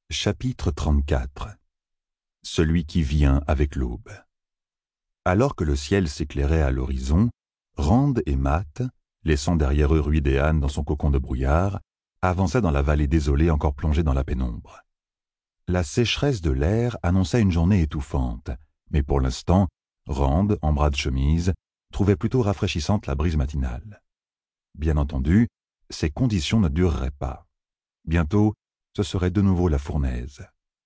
Chapitre 34. Celui qui vient avec l'aube. Alors que le ciel s'éclairait à l'horizon, Rand et Mat, laissant derrière eux Rhuydéane dans son cocon de brouillard, avançaient dans la vallée désolée encore plongée dans la pénombre. La sécheresse de l'air annonçait une journée étouffante, mais pour l'instant, Rand, en bras de chemise, trouvait plutôt rafraîchissante la brise matinale. Bien entendu, ces conditions ne dureraient pas. Bientôt, ce serait de nouveau la fournaise.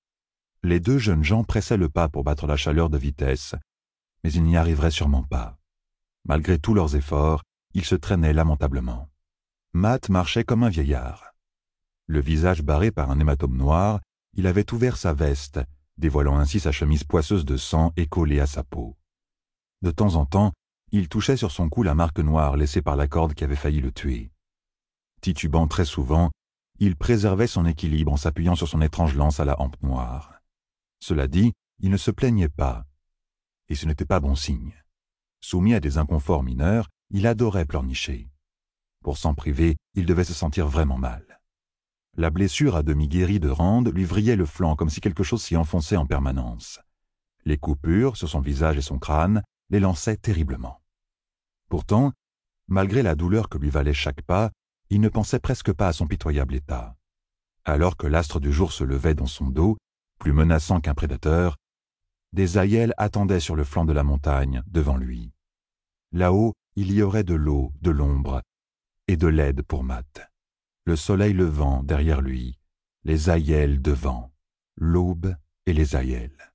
Les deux jeunes gens pressaient le pas pour battre la chaleur de vitesse, mais ils n'y arriveraient sûrement pas. Malgré tous leurs efforts, ils se traînaient lamentablement. Mat marchait comme un vieillard. Le visage barré par un hématome noir, il avait ouvert sa veste, dévoilant ainsi sa chemise poisseuse de sang et collée à sa peau. De temps en temps, il touchait sur son cou la marque noire laissée par la corde qui avait failli le tuer. Titubant très souvent, il préservait son équilibre en s'appuyant sur son étrange lance à la hampe noire. Cela dit, il ne se plaignait pas, et ce n'était pas bon signe. Soumis à des inconforts mineurs, il adorait pleurnicher. Pour s'en priver, il devait se sentir vraiment mal. La blessure à demi guérie de Rand lui vrillait le flanc comme si quelque chose s'y enfonçait en permanence. Les coupures sur son visage et son crâne les lançaient terriblement. Pourtant, malgré la douleur que lui valait chaque pas, il ne pensait presque pas à son pitoyable état. Alors que l'astre du jour se levait dans son dos, plus menaçant qu'un prédateur, des aïels attendaient sur le flanc de la montagne, devant lui. Là-haut, il y aurait de l'eau, de l'ombre et de l'aide pour Mat. Le soleil levant derrière lui, les aïels devant, l'aube et les aïels.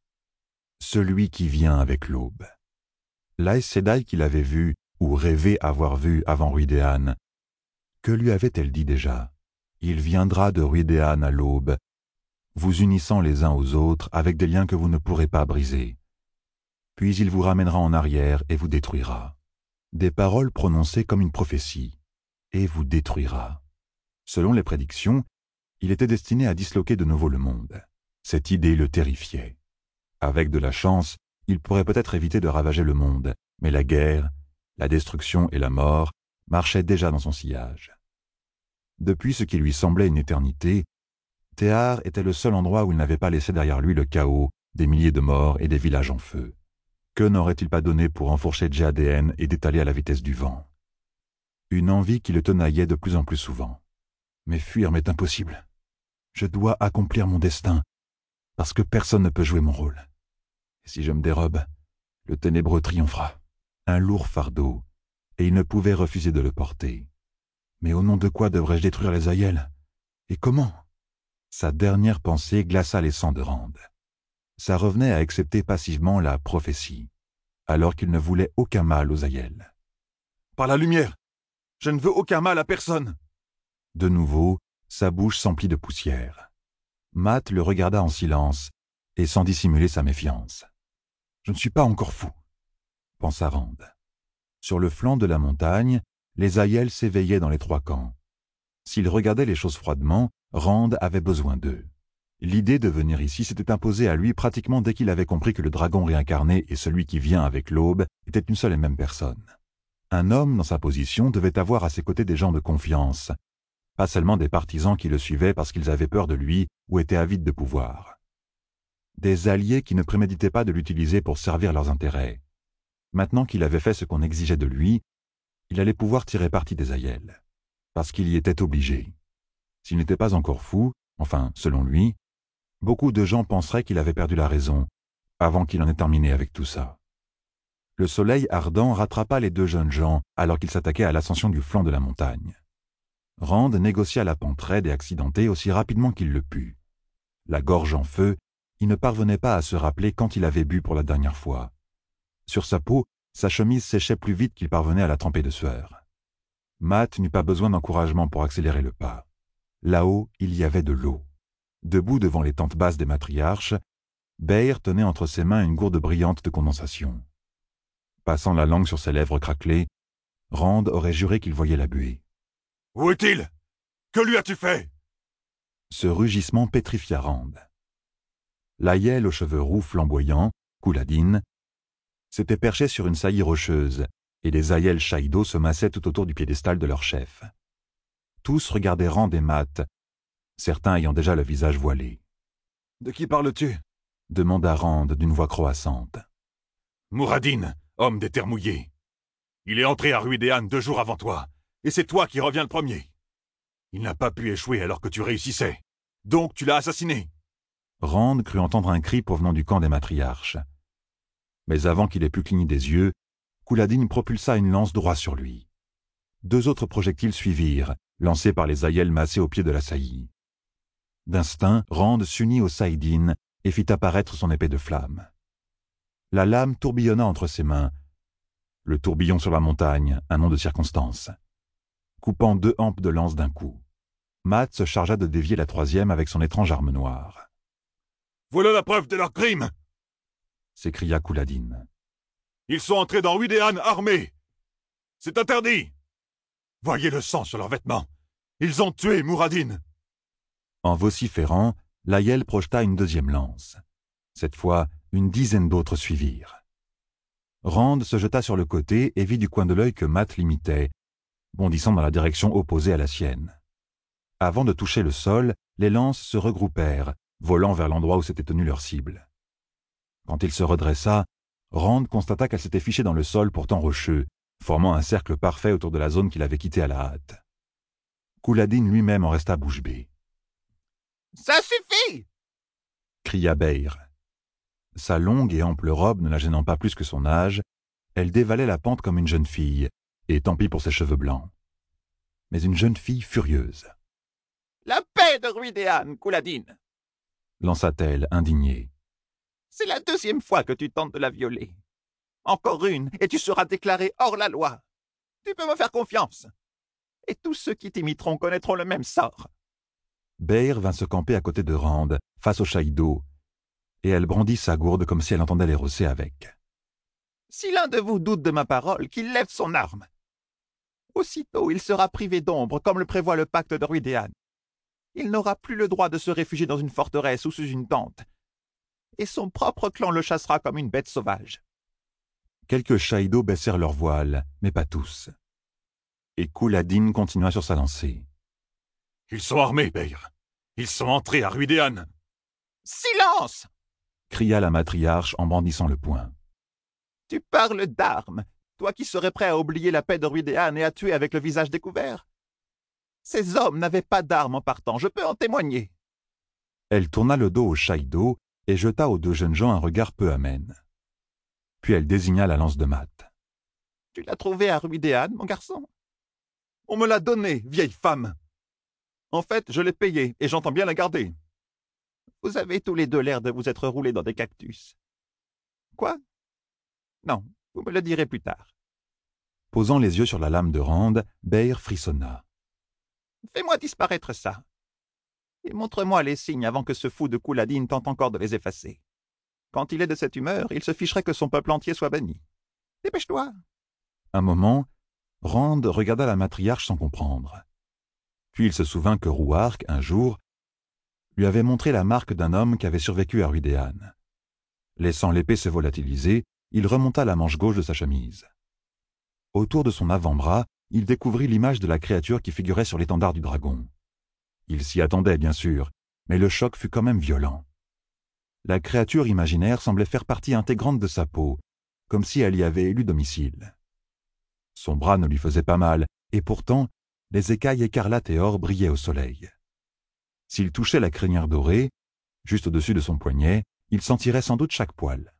Celui qui vient avec l'aube. L'Aes Sedai qu'il avait vu, ou rêvé avoir vu avant Rhuydéane, que lui avait-elle dit déjà? Il viendra de Rhuydéane à l'aube, vous unissant les uns aux autres avec des liens que vous ne pourrez pas briser. Puis il vous ramènera en arrière et vous détruira. Des paroles prononcées comme une prophétie, et vous détruira. Selon les prédictions, il était destiné à disloquer de nouveau le monde. Cette idée le terrifiait. Avec de la chance, il pourrait peut-être éviter de ravager le monde, mais la guerre, la destruction et la mort marchaient déjà dans son sillage. Depuis ce qui lui semblait une éternité, Théar était le seul endroit où il n'avait pas laissé derrière lui le chaos, des milliers de morts et des villages en feu. Que n'aurait-il pas donné pour enfourcher Djéadéen et d'étaler à la vitesse du vent? Une envie qui le tenaillait de plus en plus souvent. Mais fuir m'est impossible. Je dois accomplir mon destin, parce que personne ne peut jouer mon rôle. Et si je me dérobe, le ténébreux triomphera. Un lourd fardeau, et il ne pouvait refuser de le porter. Mais au nom de quoi devrais-je détruire les aïels? Et comment? Sa dernière pensée glaça les sangs de Rand. Ça revenait à accepter passivement la prophétie, alors qu'il ne voulait aucun mal aux aïels. « Par la lumière! Je ne veux aucun mal à personne !» De nouveau, sa bouche s'emplit de poussière. Mat le regarda en silence, et sans dissimuler sa méfiance. « Je ne suis pas encore fou !» pensa Rand. Sur le flanc de la montagne, les aïels s'éveillaient dans les trois camps. S'ils regardaient les choses froidement, Rand avait besoin d'eux. L'idée de venir ici s'était imposée à lui pratiquement dès qu'il avait compris que le dragon réincarné et celui qui vient avec l'aube étaient une seule et même personne. Un homme dans sa position devait avoir à ses côtés des gens de confiance, pas seulement des partisans qui le suivaient parce qu'ils avaient peur de lui ou étaient avides de pouvoir. Des alliés qui ne préméditaient pas de l'utiliser pour servir leurs intérêts. Maintenant qu'il avait fait ce qu'on exigeait de lui, il allait pouvoir tirer parti des aïels, parce qu'il y était obligé. S'il n'était pas encore fou, enfin, selon lui, beaucoup de gens penseraient qu'il avait perdu la raison, avant qu'il en ait terminé avec tout ça. Le soleil ardent rattrapa les deux jeunes gens alors qu'ils s'attaquaient à l'ascension du flanc de la montagne. Rand négocia la pente raide et accidentée aussi rapidement qu'il le put. La gorge en feu, il ne parvenait pas à se rappeler quand il avait bu pour la dernière fois. Sur sa peau, sa chemise séchait plus vite qu'il parvenait à la tremper de sueur. Mat n'eut pas besoin d'encouragement pour accélérer le pas. Là-haut, il y avait de l'eau. Debout devant les tentes basses des matriarches, Beir tenait entre ses mains une gourde brillante de condensation. Passant la langue sur ses lèvres craquelées, Rand aurait juré qu'il voyait la buée. « Où est-il? Que lui as-tu fait ?» Ce rugissement pétrifia Rand. L'aïel aux cheveux roux flamboyants, Couladin, s'était perché sur une saillie rocheuse, et les aïels Shaïdo se massaient tout autour du piédestal de leur chef. Tous regardaient Rand et Mat, certains ayant déjà le visage voilé. De qui parles-tu? Demanda Rand d'une voix croassante. Muradin, homme des terres mouillées. Il est entré à Ruidéan 2 jours avant toi, et c'est toi qui reviens le premier. Il n'a pas pu échouer alors que tu réussissais. Donc tu l'as assassiné. Rand crut entendre un cri provenant du camp des matriarches. Mais avant qu'il ait pu cligner des yeux, Couladin propulsa une lance droit sur lui. 2 autres projectiles suivirent, lancés par les aïels massés au pied de la saillie. D'instinct, Rand s'unit au Saïdin et fit apparaître son épée de flamme. La lame tourbillonna entre ses mains. Le tourbillon sur la montagne, un nom de circonstance. Coupant 2 hampes de lance d'un coup. Matt se chargea de dévier la 3e avec son étrange arme noire. « Voilà la preuve de leur crime !» s'écria Couladin. « Ils sont entrés dans Ruidéan armés. C'est interdit. Voyez le sang sur leurs vêtements. Ils ont tué Muradin. » En vociférant, l'Aïel projeta une 2e lance. Cette fois, une dizaine d'autres suivirent. Rand se jeta sur le côté et vit du coin de l'œil que Matt l'imitait, bondissant dans la direction opposée à la sienne. Avant de toucher le sol, les lances se regroupèrent, volant vers l'endroit où s'était tenue leur cible. Quand il se redressa, Rand constata qu'elle s'était fichée dans le sol pourtant rocheux, formant un cercle parfait autour de la zone qu'il avait quittée à la hâte. Couladin lui-même en resta bouche bée. « Ça suffit !» cria Beyr. Sa longue et ample robe ne la gênant pas plus que son âge, elle dévalait la pente comme une jeune fille, et tant pis pour ses cheveux blancs. Mais une jeune fille furieuse. « La paix de Ruidéan, Couladin !» lança-t-elle, indignée. « C'est la 2e fois que tu tentes de la violer. Encore une, et tu seras déclaré hors la loi. Tu peux me faire confiance. Et tous ceux qui t'imiteront connaîtront le même sort. » Beyr vint se camper à côté de Rand, face au Shaïdo, et elle brandit sa gourde comme si elle entendait les rosser avec. « Si l'un de vous doute de ma parole, qu'il lève son arme. Aussitôt, il sera privé d'ombre, comme le prévoit le pacte de Ruidéan. Il n'aura plus le droit de se réfugier dans une forteresse ou sous une tente, et son propre clan le chassera comme une bête sauvage. » Quelques Shaïdos baissèrent leurs voiles, mais pas tous. Et Couladin continua sur sa lancée. « Ils sont armés, Beyr. Ils sont entrés à Ruidéan. »« Silence !» cria la matriarche en brandissant le poing. « Tu parles d'armes, toi qui serais prêt à oublier la paix de Ruidéan et à tuer avec le visage découvert. Ces hommes n'avaient pas d'armes en partant, je peux en témoigner. » Elle tourna le dos au Shaïdo et jeta aux 2 jeunes gens un regard peu amène. Puis elle désigna la lance de Matt. « Tu l'as trouvée à Ruidéan, mon garçon? »« On me l'a donnée, vieille femme. En fait, je l'ai payée et j'entends bien la garder. Vous avez tous les 2 l'air de vous être roulés dans des cactus. »« Quoi? Non, vous me le direz plus tard. » Posant les yeux sur la lame de Rand, Beyr frissonna. « Fais-moi disparaître ça. Et montre-moi les signes avant que ce fou de Couladin tente encore de les effacer. Quand il est de cette humeur, il se ficherait que son peuple entier soit banni. Dépêche-toi. » Un moment, Rand regarda la matriarche sans comprendre. Puis il se souvint que Rouark, un jour, lui avait montré la marque d'un homme qui avait survécu à Ruidéan. Laissant l'épée se volatiliser, il remonta la manche gauche de sa chemise. Autour de son avant-bras, il découvrit l'image de la créature qui figurait sur l'étendard du dragon. Il s'y attendait, bien sûr, mais le choc fut quand même violent. La créature imaginaire semblait faire partie intégrante de sa peau, comme si elle y avait élu domicile. Son bras ne lui faisait pas mal, et pourtant, les écailles écarlates et or brillaient au soleil. S'il touchait la crinière dorée, juste au-dessus de son poignet, il sentirait sans doute chaque poil.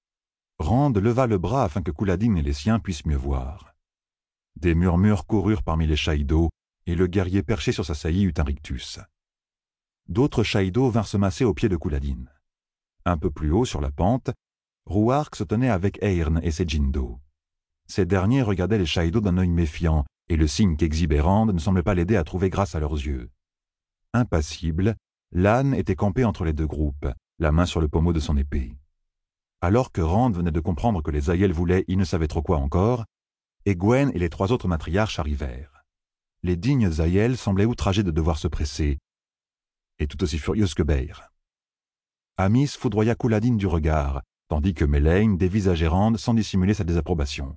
Rand leva le bras afin que Couladin et les siens puissent mieux voir. Des murmures coururent parmi les Shaïdos, et le guerrier perché sur sa saillie eut un rictus. D'autres Shaïdos vinrent se masser au pied de Couladin. Un peu plus haut, sur la pente, Rouark se tenait avec Eirn et Sejindo. Ces derniers regardaient les Shaïdos d'un œil méfiant, et le signe qu'exhibait Rand ne semblait pas l'aider à trouver grâce à leurs yeux. Impassible, l'âne était campé entre les 2 groupes, la main sur le pommeau de son épée. Alors que Rand venait de comprendre que les aïels voulaient il ne savait trop quoi encore, Egwene et les 3 autres matriarches arrivèrent. Les dignes aïels semblaient outragés de devoir se presser, et tout aussi furieuses que Beyr. Amis foudroya Couladin du regard, tandis que Melaine dévisageait Rand sans dissimuler sa désapprobation.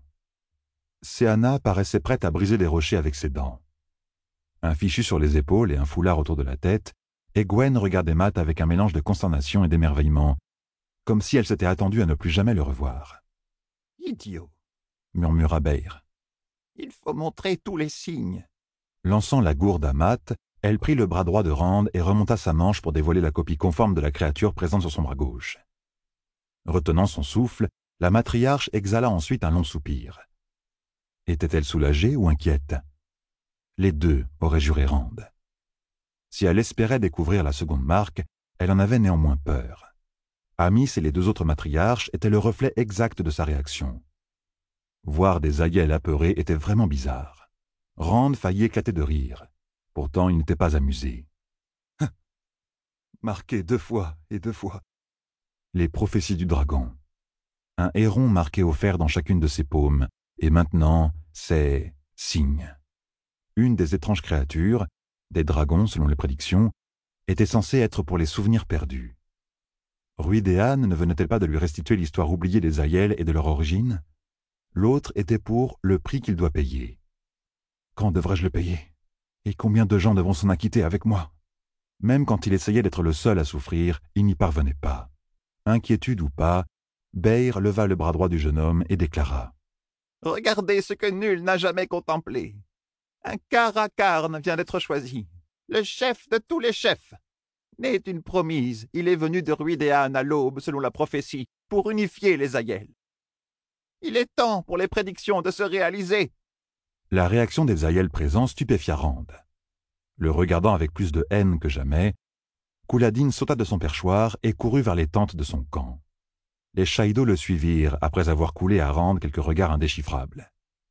Seana paraissait prête à briser les rochers avec ses dents. Un fichu sur les épaules et un foulard autour de la tête, Egwene regardait Matt avec un mélange de consternation et d'émerveillement, comme si elle s'était attendue à ne plus jamais le revoir. « Idiot !» murmura Beyr. « Il faut montrer tous les signes. » Lançant la gourde à Matt, elle prit le bras droit de Rand et remonta sa manche pour dévoiler la copie conforme de la créature présente sur son bras gauche. Retenant son souffle, la matriarche exhala ensuite un long soupir. Était-elle soulagée ou inquiète? Les deux, aurait juré Rand. Si elle espérait découvrir la seconde marque, elle en avait néanmoins peur. Amis et les deux autres matriarches étaient le reflet exact de sa réaction. Voir des aïeuls apeurés était vraiment bizarre. Rand faillit éclater de rire. Pourtant, il n'était pas amusé. Marqué 2 fois et 2 fois. Les prophéties du dragon. Un héron marqué au fer dans chacune de ses paumes, et maintenant, c'est signe. Une des étranges créatures, des dragons selon les prédictions, était censée être pour les souvenirs perdus. Rhuidean ne venait-elle pas de lui restituer l'histoire oubliée des Aiel et de leur origine? L'autre était pour le prix qu'il doit payer. Quand devrais-je le payer? Et combien de gens devront s'en acquitter avec moi? Même quand il essayait d'être le seul à souffrir, il n'y parvenait pas. Inquiétude ou pas, Beyr leva le bras droit du jeune homme et déclara. « Regardez ce que nul n'a jamais contemplé. Un Karakarn vient d'être choisi, le chef de tous les chefs. Né d'une promise, il est venu de Rhuidean à l'aube, selon la prophétie, pour unifier les Aiel. Il est temps pour les prédictions de se réaliser. » La réaction des Aiel présents stupéfia Rand. Le regardant avec plus de haine que jamais, Couladin sauta de son perchoir et courut vers les tentes de son camp. Les Shaido le suivirent après avoir coulé à Rand quelques regards indéchiffrables.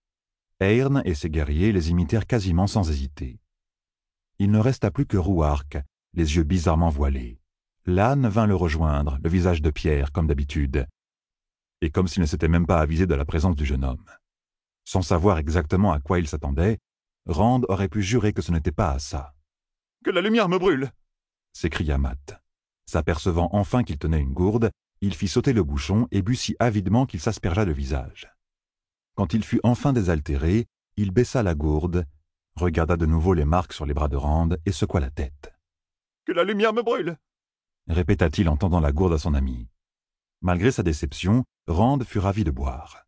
Eärn et ses guerriers les imitèrent quasiment sans hésiter. Il ne resta plus que Rouark, les yeux bizarrement voilés. L'âne vint le rejoindre, le visage de pierre, comme d'habitude, et comme s'il ne s'était même pas avisé de la présence du jeune homme. Sans savoir exactement à quoi il s'attendait, Rand aurait pu jurer que ce n'était pas à ça. « Que la lumière me brûle !» s'écria Matt. S'apercevant enfin qu'il tenait une gourde, il fit sauter le bouchon et but si avidement qu'il s'aspergea le visage. Quand il fut enfin désaltéré, il baissa la gourde, regarda de nouveau les marques sur les bras de Rand et secoua la tête. « Que la lumière me brûle !» répéta-t-il en tendant la gourde à son ami. Malgré sa déception, Rand fut ravi de boire.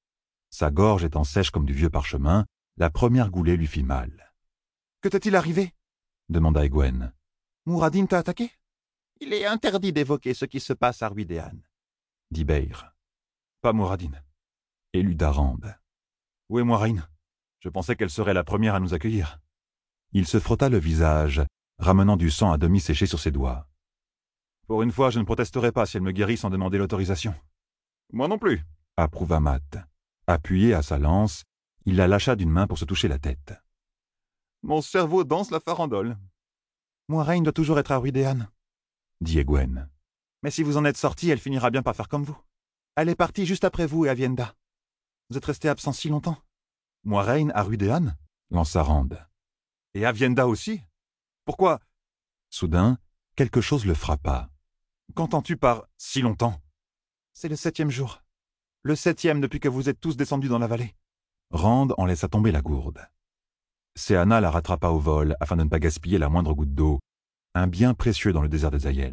Sa gorge étant sèche comme du vieux parchemin, la première goulée lui fit mal. « Que t'est-il arrivé ?» demanda Egwene. « Muradin t'a attaqué ?»« Il est interdit d'évoquer ce qui se passe à Rhuidean, » dit Beyr. « Pas Muradin. » éluda Rand. « Où est Moiraine? Je pensais qu'elle serait la première à nous accueillir. » Il se frotta le visage, ramenant du sang à demi séché sur ses doigts. « Pour une fois, je ne protesterai pas si elle me guérit sans demander l'autorisation. »« Moi non plus, » approuva Matt. Appuyé à sa lance, il la lâcha d'une main pour se toucher la tête. « Mon cerveau danse la farandole. »« Moiraine doit toujours être à Rhuidean, » dit Egwene. « Mais si vous en êtes sorti, elle finira bien par faire comme vous. Elle est partie juste après vous et Avienda. Vous êtes resté absent si longtemps. »« Moiraine à Rhuidean ?» lança Rand. « Et Avienda aussi? Pourquoi ?» Soudain, quelque chose le frappa. « Qu'entends-tu par « si longtemps » ? C'est le 7e jour. Le 7e depuis que vous êtes tous descendus dans la vallée. » Rand en laissa tomber la gourde. Seana la rattrapa au vol afin de ne pas gaspiller la moindre goutte d'eau, un bien précieux dans le désert des Aiel.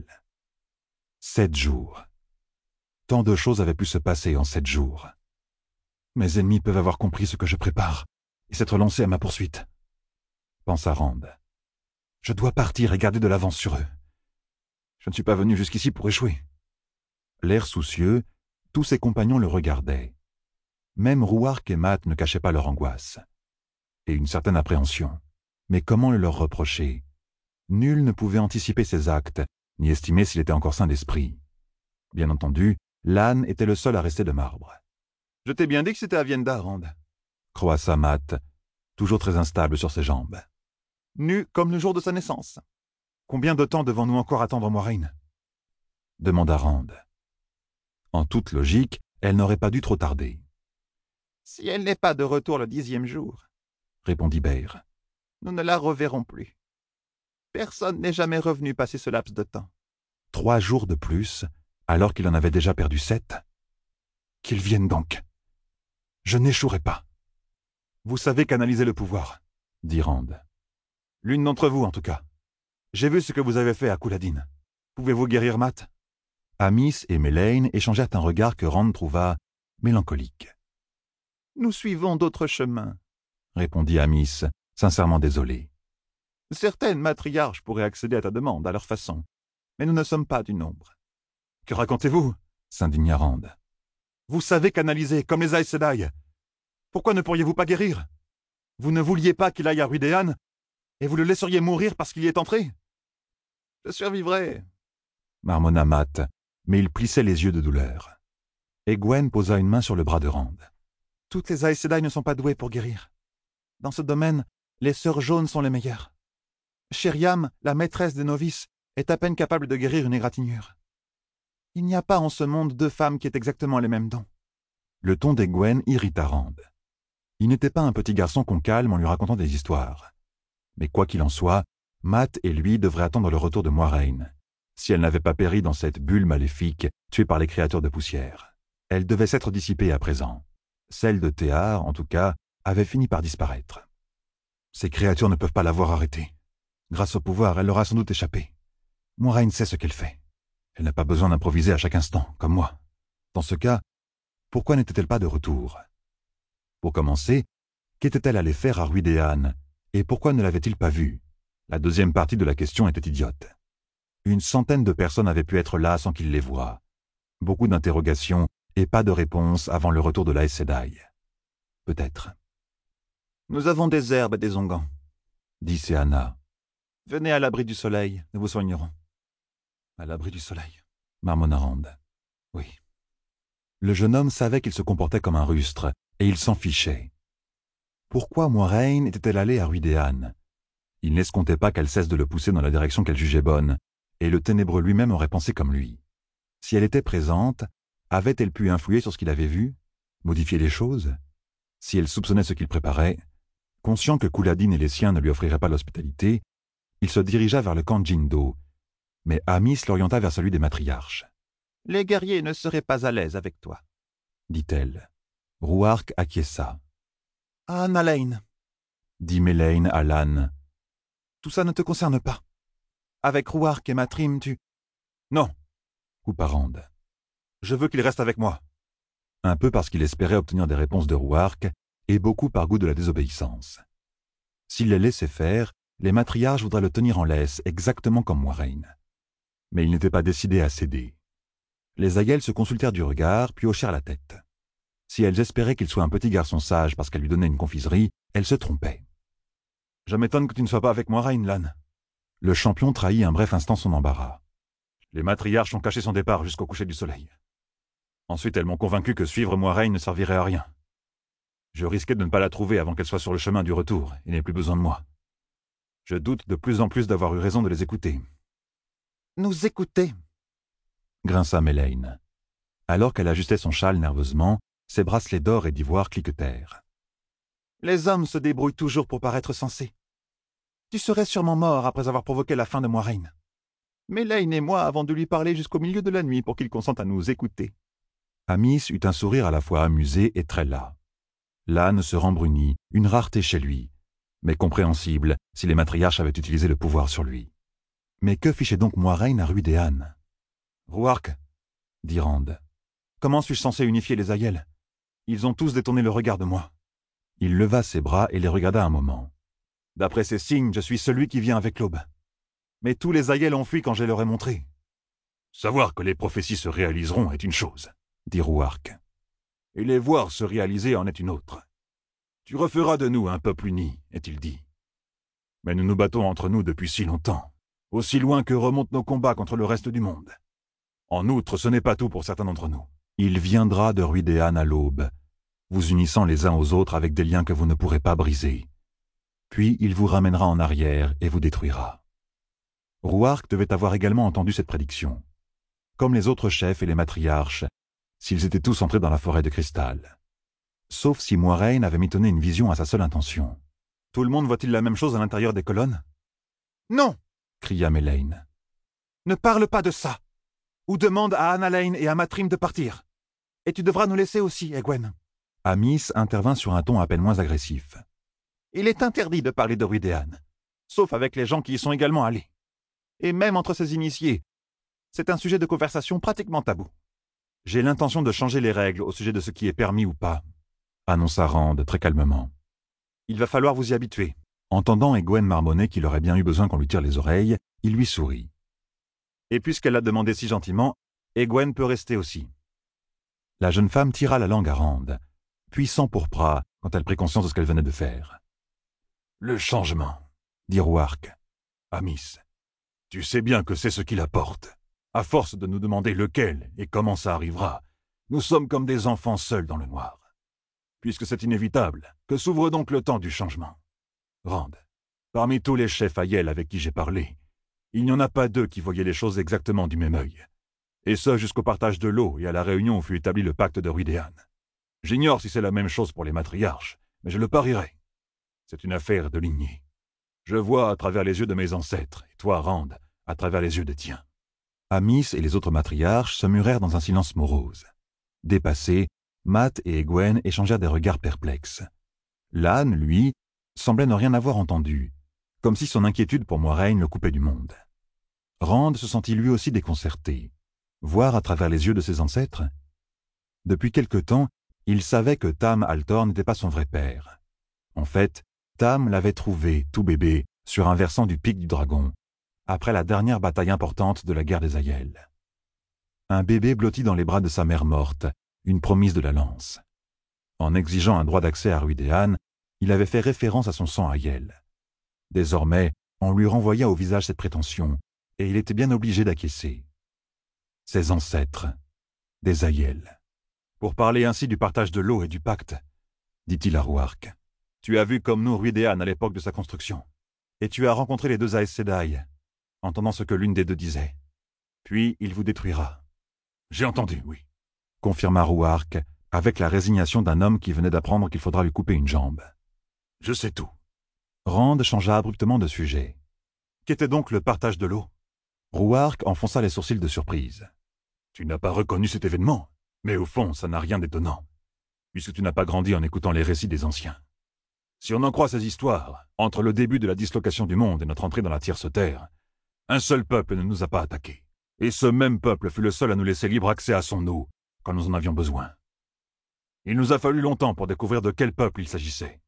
7 jours. Tant de choses avaient pu se passer en 7 jours. Mes ennemis peuvent avoir compris ce que je prépare et s'être lancés à ma poursuite, pensa Rand. Je dois partir et garder de l'avance sur eux. Je ne suis pas venu jusqu'ici pour échouer. L'air soucieux, tous ses compagnons le regardaient. Même Rouark et Matt ne cachaient pas leur angoisse. Et une certaine appréhension. Mais comment le leur reprocher? Nul ne pouvait anticiper ses actes, ni estimer s'il était encore sain d'esprit. Bien entendu, l'âne était le seul à rester de marbre. « Je t'ai bien dit que c'était Avienda, Rand, » croassa Matt, toujours très instable sur ses jambes. « Nu comme le jour de sa naissance. Combien de temps devons-nous encore attendre Moiraine ?» demanda Rand. En toute logique, elle n'aurait pas dû trop tarder. « Si elle n'est pas de retour le 10e jour, » répondit Beyr, « nous ne la reverrons plus. Personne n'est jamais revenu passer ce laps de temps. » 3 jours de plus, alors qu'il en avait déjà perdu 7. Qu'ils viennent donc. Je n'échouerai pas. Vous savez canaliser le pouvoir, dit Rand. L'une d'entre vous, en tout cas. J'ai vu ce que vous avez fait à Couladine. Pouvez-vous guérir Matt? Amis et Melaine échangèrent un regard que Rand trouva mélancolique. « Nous suivons d'autres chemins, » répondit Amis, sincèrement désolé. « Certaines matriarches pourraient accéder à ta demande à leur façon, mais nous ne sommes pas du nombre. »« Que racontez-vous » s'indigna Rand. « Vous savez canaliser, comme les Aes Sedai. Pourquoi ne pourriez-vous pas guérir? Vous ne vouliez pas qu'il aille à Rhuidean, et vous le laisseriez mourir parce qu'il y est entré? » »« Je survivrai, » marmonna Matt, mais il plissait les yeux de douleur. Et Gwen posa une main sur le bras de Rand. « Toutes les Aes Sedai ne sont pas douées pour guérir. Dans ce domaine, les sœurs jaunes sont les meilleures. Sheriam, la maîtresse des novices, est à peine capable de guérir une égratignure. Il n'y a pas en ce monde deux femmes qui aient exactement les mêmes dons. » Le ton des Gwen irrita Rand. Il n'était pas un petit garçon qu'on calme en lui racontant des histoires. Mais quoi qu'il en soit, Matt et lui devraient attendre le retour de Moiraine, si elle n'avait pas péri dans cette bulle maléfique tuée par les créatures de poussière. Elle devait s'être dissipée à présent. Celle de Théar, en tout cas, avait fini par disparaître. Ces créatures ne peuvent pas l'avoir arrêtée. Grâce au pouvoir, elle leur a sans doute échappé. Moiraine sait ce qu'elle fait. Elle n'a pas besoin d'improviser à chaque instant, comme moi. Dans ce cas, pourquoi n'était-elle pas de retour? Pour commencer, qu'était-elle allée faire à Rhuidean, et pourquoi ne l'avait-il pas vue? La deuxième partie de la question était idiote. Une centaine de personnes avaient pu être là sans qu'il les voie. Beaucoup d'interrogations et pas de réponse avant le retour de l'Aes Sedai. Peut-être. « Nous avons des herbes et des onguents, » dit Seana. « Venez à l'abri du soleil, nous vous soignerons. » À l'abri du soleil, marmonna Rand. Oui. Le jeune homme savait qu'il se comportait comme un rustre, et il s'en fichait. Pourquoi Moiraine était-elle allée à Rhuidean? Il n'escomptait pas qu'elle cesse de le pousser dans la direction qu'elle jugeait bonne, et le ténébreux lui-même aurait pensé comme lui. Si elle était présente, avait-elle pu influer sur ce qu'il avait vu? Modifier les choses? Si elle soupçonnait ce qu'il préparait, conscient que Couladine et les siens ne lui offriraient pas l'hospitalité, il se dirigea vers le camp Jindo, mais Amis l'orienta vers celui des matriarches. « Les guerriers ne seraient pas à l'aise avec toi, » dit-elle. Rouark acquiesça. « Ah, Nalain, » dit Melaine à Lan. « Tout ça ne te concerne pas. Avec Rouark et Matrim, tu... » Non, coupa Rand. Je veux qu'il reste avec moi. Un peu parce qu'il espérait obtenir des réponses de Rouark, et beaucoup par goût de la désobéissance. S'il les laissait faire, les matriarches voudraient le tenir en laisse, exactement comme Moiraine. Mais il n'était pas décidé à céder. Les aïeules se consultèrent du regard, puis hochèrent la tête. Si elles espéraient qu'il soit un petit garçon sage parce qu'elle lui donnait une confiserie, elles se trompaient. « Je m'étonne que tu ne sois pas avec Moiraine, Lan. » Le champion trahit un bref instant son embarras. Les matriarches ont caché son départ jusqu'au coucher du soleil. Ensuite, elles m'ont convaincu que suivre Moiraine ne servirait à rien. Je risquais de ne pas la trouver avant qu'elle soit sur le chemin du retour et n'ait plus besoin de moi. Je doute de plus en plus d'avoir eu raison de les écouter. « Nous écouter » grinça Melaine. Alors qu'elle ajustait son châle nerveusement, ses bracelets d'or et d'ivoire cliquetèrent. « Les hommes se débrouillent toujours pour paraître sensés. Tu serais sûrement mort après avoir provoqué la fin de Moiraine. Melaine et moi avons dû lui parler jusqu'au milieu de la nuit pour qu'il consente à nous écouter. » Amis eut un sourire à la fois amusé et très las. L'âne se rembrunit, une rareté chez lui, mais compréhensible si les matriarches avaient utilisé le pouvoir sur lui. Mais que fichait donc Moiraine à Rhuidean? « Rouark, » dit Rand. « Comment suis-je censé unifier les aïeuls? Ils ont tous détourné le regard de moi. » Il leva ses bras et les regarda un moment. « D'après ces signes, je suis celui qui vient avec l'aube. Mais tous les aïeuls ont fui quand je leur ai montré. Savoir que les prophéties se réaliseront est une chose, » dit Rouark. « Et les voir se réaliser en est une autre. Tu referas de nous un peuple uni, est-il dit. Mais nous nous battons entre nous depuis si longtemps, aussi loin que remontent nos combats contre le reste du monde. En outre, ce n'est pas tout pour certains d'entre nous. Il viendra de Rhuidean à l'aube, vous unissant les uns aux autres avec des liens que vous ne pourrez pas briser. Puis il vous ramènera en arrière et vous détruira. » Rouark devait avoir également entendu cette prédiction. Comme les autres chefs et les matriarches, s'ils étaient tous entrés dans la forêt de cristal. Sauf si Moiraine avait mitonné une vision à sa seule intention. « Tout le monde voit-il la même chose à l'intérieur des colonnes? »« Non !» cria Melaine. « Ne parle pas de ça. Ou demande à Annalain et à Matrim de partir. Et tu devras nous laisser aussi, Egwene. » Amis intervint sur un ton à peine moins agressif. « Il est interdit de parler de Rhuidean, sauf avec les gens qui y sont également allés. et même entre ces initiés. C'est un sujet de conversation pratiquement tabou. J'ai l'intention de changer les règles au sujet de ce qui est permis ou pas, annonça Rand très calmement. Il va falloir vous y habituer. Entendant Egwene marmonner qu'il aurait bien eu besoin qu'on lui tire les oreilles, il lui sourit. Et puisqu'elle l'a demandé si gentiment, Egwene peut rester aussi. La jeune femme tira la langue à Rand, puis s'empourpra quand elle prit conscience de ce qu'elle venait de faire. « Le changement, dit Roark. Amis, tu sais bien que c'est ce qu'il apporte. À force de nous demander lequel et comment ça arrivera, nous sommes comme des enfants seuls dans le noir. Puisque c'est inévitable, que s'ouvre donc le temps du changement. Rand, parmi tous les chefs Aiel avec qui j'ai parlé, il n'y en a pas 2 qui voyaient les choses exactement du même œil. Et ce jusqu'au partage de l'eau et à la réunion où fut établi le pacte de Rhuidean. J'ignore si c'est la même chose pour les matriarches, mais je le parierai. C'est une affaire de lignée. Je vois à travers les yeux de mes ancêtres, et toi, Rand, à travers les yeux des tiens. Amis et les autres matriarches se murèrent dans un silence morose. Dépassés, Mat et Egwene échangèrent des regards perplexes. Lan, lui, semblait ne rien avoir entendu, comme si son inquiétude pour Moiraine le coupait du monde. Rand se sentit lui aussi déconcerté. Voir à travers les yeux de ses ancêtres? Depuis quelque temps, il savait que Tam Altor n'était pas son vrai père. En fait, Tam l'avait trouvé, tout bébé, sur un versant du pic du dragon, après la dernière bataille importante de la guerre des Aiel. Un bébé blotti dans les bras de sa mère morte, une promise de la lance. En exigeant un droit d'accès à Rhuidean, il avait fait référence à son sang Aiel. Désormais, on lui renvoyait au visage cette prétention, et il était bien obligé d'acquiescer. Ses ancêtres, des Aiel. Pour parler ainsi du partage de l'eau et du pacte, dit-il à Roark. Tu as vu comme nous Rhuidean à l'époque de sa construction, et tu as rencontré les 2 Aes Sedai, entendant ce que l'une des 2 disait. Puis il vous détruira. J'ai entendu, oui, confirma Roark, avec la résignation d'un homme qui venait d'apprendre qu'il faudra lui couper une jambe. Je sais tout. Rand changea abruptement de sujet. Qu'était donc le partage de l'eau? Roark enfonça les sourcils de surprise. Tu n'as pas reconnu cet événement, mais au fond, ça n'a rien d'étonnant, puisque tu n'as pas grandi en écoutant les récits des anciens. Si on en croit ces histoires, entre le début de la dislocation du monde et notre entrée dans la Tierce Terre, un seul peuple ne nous a pas attaqués. Et ce même peuple fut le seul à nous laisser libre accès à son eau, quand nous en avions besoin. Il nous a fallu longtemps pour découvrir de quel peuple il s'agissait.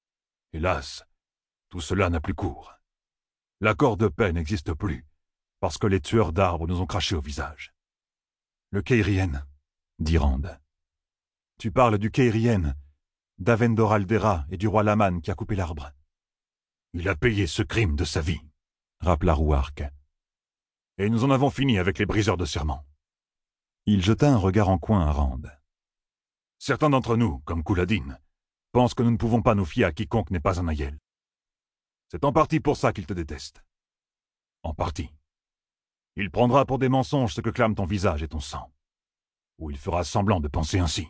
Hélas, tout cela n'a plus cours. L'accord de paix n'existe plus, parce que les tueurs d'arbres nous ont craché au visage. Le Keirien, dit Rand. Tu parles du Keirien, d'Avendor Aldera et du roi Laman qui a coupé l'arbre. Il a payé ce crime de sa vie, rappela Roark. Et nous en avons fini avec les briseurs de serments. Il jeta un regard en coin à Rand. Certains d'entre nous, comme Couladin, pensent que nous ne pouvons pas nous fier à quiconque n'est pas un Aiel. C'est en partie pour ça qu'il te déteste. En partie. Il prendra pour des mensonges ce que clament ton visage et ton sang. Ou il fera semblant de penser ainsi.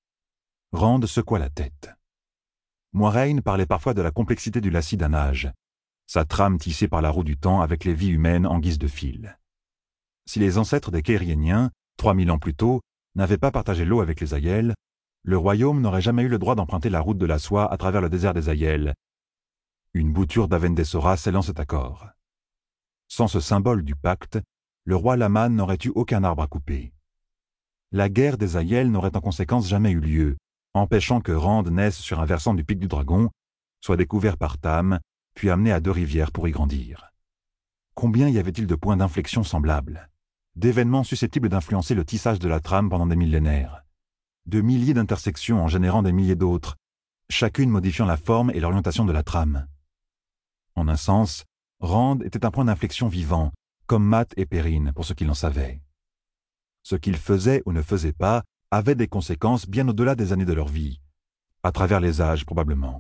Rand secoua la tête. Moiraine parlait parfois de la complexité du lacis d'un âge, sa trame tissée par la roue du temps avec les vies humaines en guise de fil. Si les ancêtres des Keirieniens, 3000 ans plus tôt, n'avaient pas partagé l'eau avec les Aiel, le royaume n'aurait jamais eu le droit d'emprunter la route de la soie à travers le désert des Aiel, une bouture d'Avendesora scellant cet accord. Sans ce symbole du pacte, le roi Laman n'aurait eu aucun arbre à couper. La guerre des Aiel n'aurait en conséquence jamais eu lieu, empêchant que Rand naisse sur un versant du pic du dragon, soit découvert par Tam, puis amené à 2 rivières pour y grandir. Combien y avait-il de points d'inflexion semblables, d'événements susceptibles d'influencer le tissage de la trame pendant des millénaires, de milliers d'intersections en générant des milliers d'autres, chacune modifiant la forme et l'orientation de la trame. En un sens, Rand était un point d'inflexion vivant, comme Mat et Perrine pour ceux qui l'en savaient. Ce qu'ils faisaient ou ne faisaient pas avait des conséquences bien au-delà des années de leur vie, à travers les âges probablement.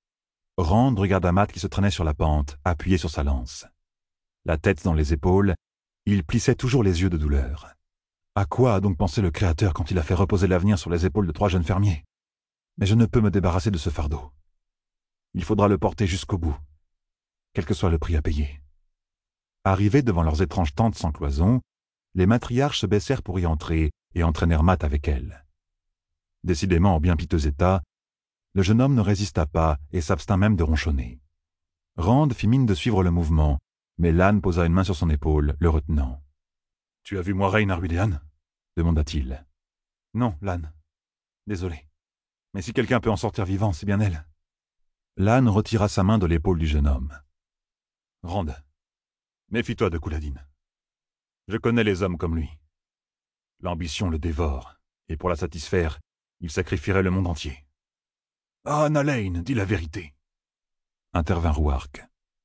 Rand regarda Mat qui se traînait sur la pente, appuyé sur sa lance. La tête dans les épaules, il plissait toujours les yeux de douleur. À quoi a donc pensé le Créateur quand il a fait reposer l'avenir sur les épaules de 3 jeunes fermiers? Mais je ne peux me débarrasser de ce fardeau. Il faudra le porter jusqu'au bout, quel que soit le prix à payer. Arrivés devant leurs étranges tentes sans cloison, les matriarches se baissèrent pour y entrer et entraînèrent Mat avec elles. Décidément en bien piteux état, le jeune homme ne résista pas et s'abstint même de ronchonner. Rand fit mine de suivre le mouvement, Mais Lan posa une main sur son épaule, le retenant. « Tu as vu Moiraine à Rhuidean » demanda-t-il. « Non, Lan. Désolé. Mais si quelqu'un peut en sortir vivant, c'est bien elle. » Lan retira sa main de l'épaule du jeune homme. « Rand, méfie-toi de Couladin. Je connais les hommes comme lui. L'ambition le dévore, et pour la satisfaire, il sacrifierait le monde entier. »« Ah, Nalain, dis la vérité. » intervint Ruark.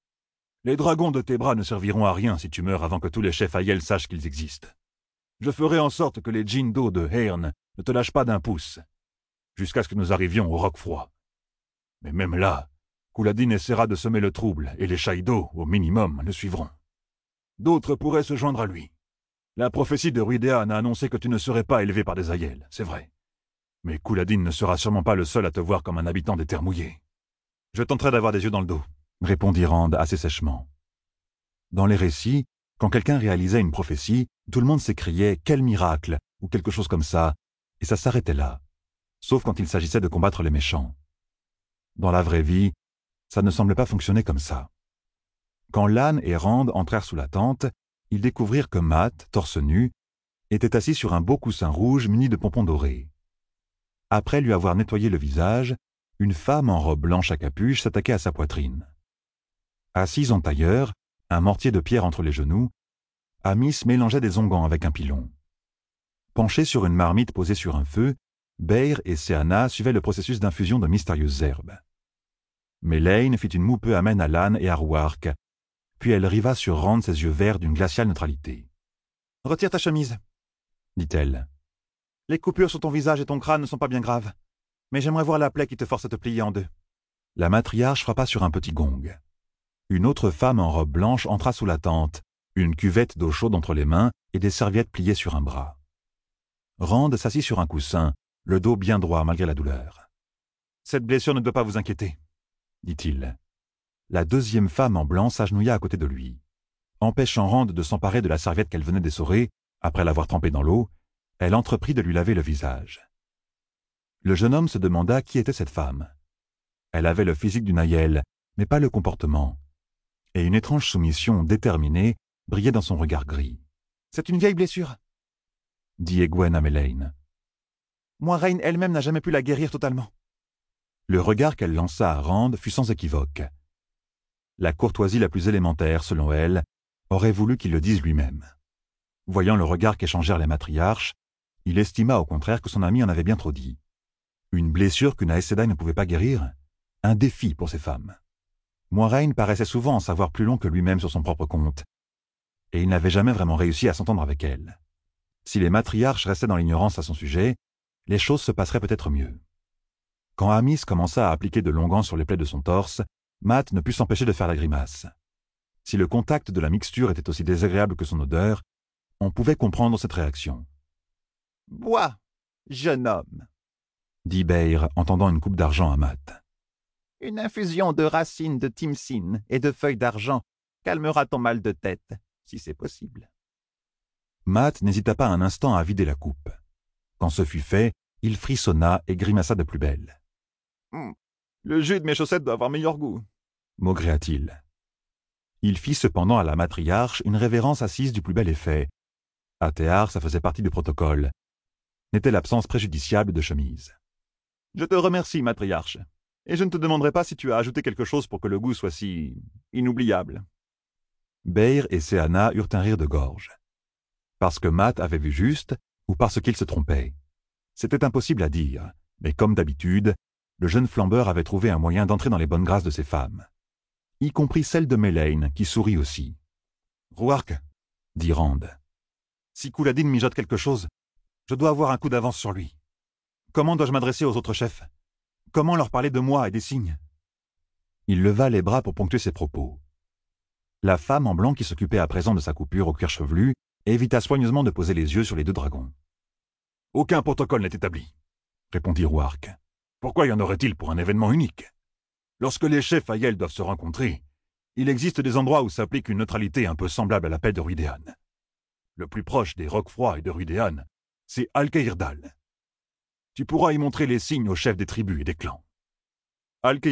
« Les dragons de tes bras ne serviront à rien si tu meurs avant que tous les chefs Aiel sachent qu'ils existent. Je ferai en sorte que les djinns d'eau de Hearn ne te lâchent pas d'un pouce, jusqu'à ce que nous arrivions au roc froid. Mais même là, Couladin essaiera de semer le trouble, et les Shaido, au minimum, le suivront. D'autres pourraient se joindre à lui. La prophétie de Rhuidean a annoncé que tu ne serais pas élevé par des Aiel, c'est vrai. Mais Couladin ne sera sûrement pas le seul à te voir comme un habitant des terres mouillées. »« Je tenterai d'avoir des yeux dans le dos, » répondit Rand assez sèchement. Dans les récits, quand quelqu'un réalisait une prophétie, tout le monde s'écriait « Quel miracle !» ou quelque chose comme ça, et ça s'arrêtait là, sauf quand il s'agissait de combattre les méchants. Dans la vraie vie, ça ne semblait pas fonctionner comme ça. Quand Lan et Rand entrèrent sous la tente, ils découvrirent que Mat, torse nu, était assis sur un beau coussin rouge muni de pompons dorés. Après lui avoir nettoyé le visage, une femme en robe blanche à capuche s'attaquait à sa poitrine. Assise en tailleur, un mortier de pierre entre les genoux, Amis mélangeait des onguents avec un pilon. Penchés sur une marmite posée sur un feu, Beir et Seana suivaient le processus d'infusion de mystérieuses herbes. Melaine fit une moue peu amène à Lan et à Ruark, puis elle riva sur Rand ses yeux verts d'une glaciale neutralité. « Retire ta chemise, » dit-elle. « Les coupures sur ton visage et ton crâne ne sont pas bien graves, mais j'aimerais voir la plaie qui te force à te plier en deux. » La matriarche frappa sur un petit gong. Une autre femme en robe blanche entra sous la tente, une cuvette d'eau chaude entre les mains et des serviettes pliées sur un bras. Rand s'assit sur un coussin, le dos bien droit malgré la douleur. « Cette blessure ne doit pas vous inquiéter, » dit-il. La deuxième femme en blanc s'agenouilla à côté de lui. Empêchant Rand de s'emparer de la serviette qu'elle venait d'essorer, après l'avoir trempée dans l'eau, elle entreprit de lui laver le visage. Le jeune homme se demanda qui était cette femme. Elle avait le physique d'une Aiel, mais pas le comportement. Et une étrange soumission déterminée brillait dans son regard gris. « C'est une vieille blessure, » dit Egwene à Melaine. « Moiraine elle-même n'a jamais pu la guérir totalement. » Le regard qu'elle lança à Rand fut sans équivoque. La courtoisie la plus élémentaire, selon elle, aurait voulu qu'il le dise lui-même. Voyant le regard qu'échangèrent les matriarches, il estima au contraire que son ami en avait bien trop dit. Une blessure qu'une Aes Sedai ne pouvait pas guérir? Un défi pour ces femmes. Moiraine paraissait souvent en savoir plus long que lui-même sur son propre compte, et il n'avait jamais vraiment réussi à s'entendre avec elle. Si les matriarches restaient dans l'ignorance à son sujet, les choses se passeraient peut-être mieux. Quand Amis commença à appliquer de l'onguent sur les plaies de son torse, Mat ne put s'empêcher de faire la grimace. Si le contact de la mixture était aussi désagréable que son odeur, on pouvait comprendre cette réaction. « Bois, jeune homme, » dit Beir en tendant une coupe d'argent à Mat. « Une infusion de racines de timsin et de feuilles d'argent calmera ton mal de tête, si c'est possible. » Mat n'hésita pas un instant à vider la coupe. Quand ce fut fait, il frissonna et grimaça de plus belle. Le jus de mes chaussettes doit avoir meilleur goût, maugréa-t-il. Il fit cependant à la matriarche une révérence assise du plus bel effet. À Théar, ça faisait partie du protocole. N'était l'absence préjudiciable de chemise. « Je te remercie, matriarche, et je ne te demanderai pas si tu as ajouté quelque chose pour que le goût soit si inoubliable. » Beir et Seana eurent un rire de gorge. Parce que Mat avait vu juste, ou parce qu'il se trompait. C'était impossible à dire, mais comme d'habitude, le jeune flambeur avait trouvé un moyen d'entrer dans les bonnes grâces de ces femmes, y compris celle de Melaine, qui sourit aussi. « Ruark, » dit Rand. « Si Couladin mijote quelque chose, je dois avoir un coup d'avance sur lui. Comment dois-je m'adresser aux autres chefs? Comment leur parler de moi et des signes ?» Il leva les bras pour ponctuer ses propos. La femme en blanc qui s'occupait à présent de sa coupure au cuir chevelu évita soigneusement de poser les yeux sur les deux dragons. « Aucun protocole n'est établi, » répondit Ruark. « Pourquoi y en aurait-il pour un événement unique? Lorsque les chefs Aiel doivent se rencontrer, il existe des endroits où s'applique une neutralité un peu semblable à la paix de Rhuidean. Le plus proche des rocs froids et de Rhuidean, c'est Alcaïrdal. Tu pourras y montrer les signes aux chefs des tribus et des clans. »« Alcaïrdal »